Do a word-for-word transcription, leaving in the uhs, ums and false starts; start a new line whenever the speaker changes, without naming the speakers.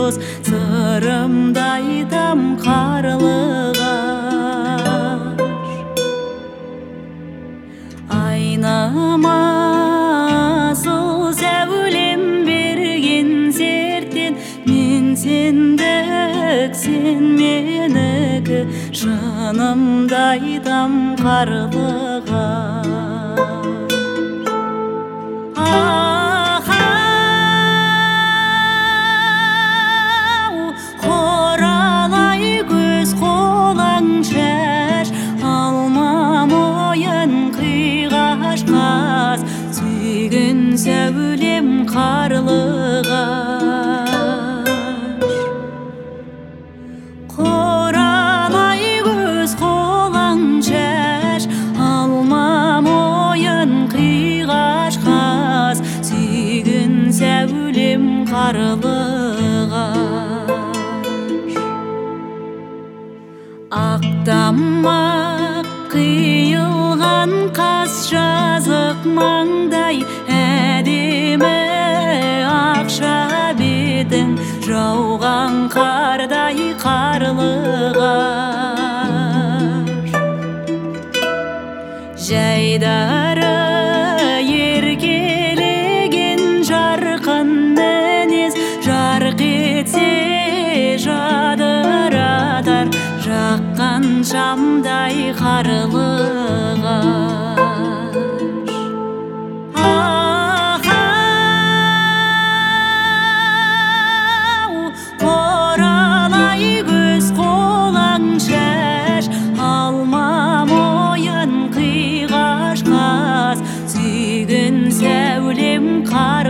дос, сырымды айтам қарлығаш. Айнама сол сәулем берген серттен, мен сендік, сен менікі, шынымды айтам қарлығаш. Ахау, қоралай көз қолаң шаш, алма мойын қиғаш қаз, сүйген сәулем қарлығаш. Қоралай көз қолаң шаш, алма мойын қиғаш қаз, сүйген сәулем қарлығаш. Ақтамақ қиылған қас жазық маңдай, әдемі ақша бетің жауған қардай қарлығаш. Жайдары еркелеген жарқын мінез, жарқ етсе жадыратар жаққан шамдай қарлығаш. Ахау, қоралай көз қолаң шаш, алма мойын қиғаш қаз, сүйген сәулем қарлығаш.